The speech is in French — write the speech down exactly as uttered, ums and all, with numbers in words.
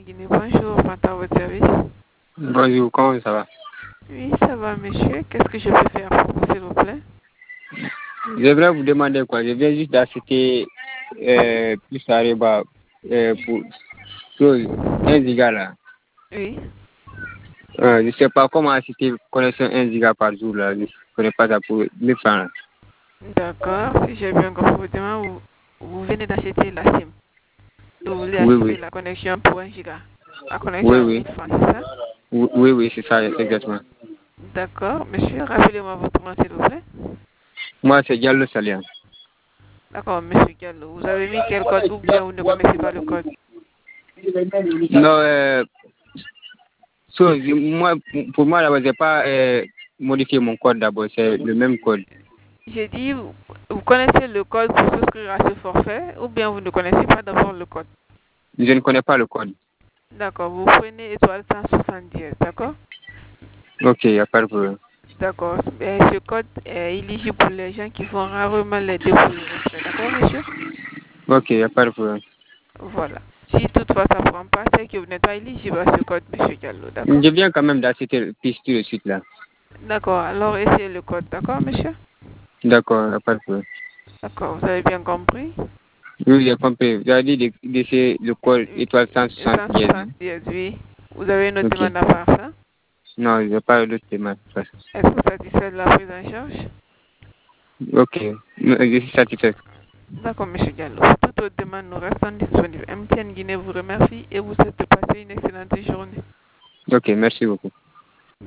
Guinée, bonjour, Fanta à votre service. Bonjour, comment ça va? Oui, ça va, monsieur. Qu'est-ce que je peux faire pour vous, s'il vous plaît? Je voudrais vous demander quoi. Je viens juste d'acheter euh, plus à Reba euh, pour chose, un giga là. Oui. Euh, je ne sais pas comment acheter connexion un giga par jour là. Je ne connais pas ça pour mille francs. D'accord, si j'ai bien compris votre demande, vous, vous venez d'acheter la SIM. Vous voulez Oui, acheter oui. la connexion pour un giga. La connexion Oui, à oui. mille francs, c'est ça? Oui, oui, oui, c'est ça, exactement. D'accord, monsieur, rappelez-moi votre nom, s'il vous plaît. Moi, c'est Diallo Salian. D'accord, monsieur Gallo. Vous avez mis quel code ou bien vous ne connaissez pas le code? Non, euh, so, moi, pour moi, là, je n'ai pas euh, modifié mon code d'abord. C'est le même code. J'ai dit, vous, vous connaissez le code pour souscrire à ce forfait ou bien vous ne connaissez pas d'abord le code? Je ne connais pas le code. D'accord, vous prenez étoile cent soixante-dix, d'accord? Ok, il n'y a pas de problème. D'accord. Et ce code est éligible pour les gens qui font rarement les dépôts et les retraits. D'accord, monsieur? Ok, il n'y a pas de problème. Voilà. Si toutefois ça ne prend pas, c'est que vous n'êtes pas éligible à ce code, monsieur Diallo. D'accord? Je viens quand même d'acheter le piste tout de suite là. D'accord. Alors, essayez le code. D'accord, monsieur? D'accord, il n'y a pas de problème. D'accord. Vous avez bien compris? Oui, j'ai compris. Vous avez dit d'essayer le code Oui. étoile cent soixante-dix. Hein? cent soixante-dix, oui. Vous avez une autre Ok. demande à part ça? Non, je n'ai pas d'autre demande. Est-ce que vous satisfait de la prise en charge? Ok, je suis satisfait. D'accord, monsieur Diallo. Toute autre demande, nous restons disponibles. M T N Guinée vous remercie et vous souhaite de passer une excellente journée. Ok, merci beaucoup.